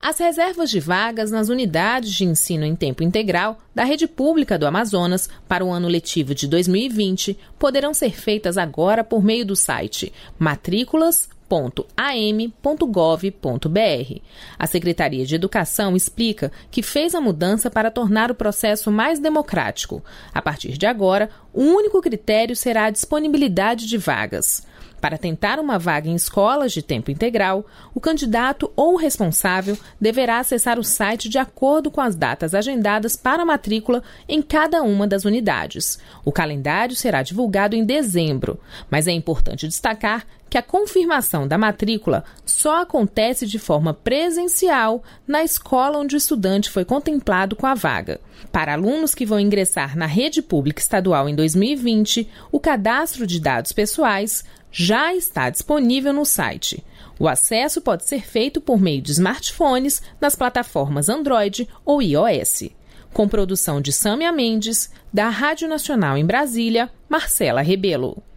As reservas de vagas nas unidades de ensino em tempo integral da Rede Pública do Amazonas para o ano letivo de 2020 poderão ser feitas agora por meio do site matriculas.am.gov.br. A Secretaria de Educação explica que fez a mudança para tornar o processo mais democrático. A partir de agora, o único critério será a disponibilidade de vagas. Para tentar uma vaga em escolas de tempo integral, o candidato ou o responsável deverá acessar o site de acordo com as datas agendadas para a matrícula em cada uma das unidades. O calendário será divulgado em dezembro, mas é importante destacar que a confirmação da matrícula só acontece de forma presencial na escola onde o estudante foi contemplado com a vaga. Para alunos que vão ingressar na rede pública estadual em 2020, o cadastro de dados pessoais já está disponível no site. O acesso pode ser feito por meio de smartphones nas plataformas Android ou iOS. Com produção de Sâmia Mendes, da Rádio Nacional em Brasília, Marcela Rebelo.